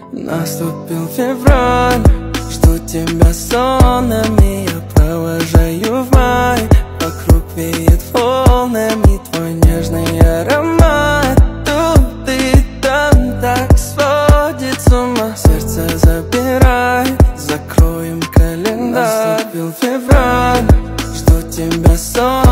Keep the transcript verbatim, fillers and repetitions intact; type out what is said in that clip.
Наступил февраль, жду тебя сонами, я провожаю в май. Вокруг веет волнами твой нежный аромат. Тут и там так сводит с ума, сердце забирай, закроем календарь. Наступил февраль, жду тебя сонами.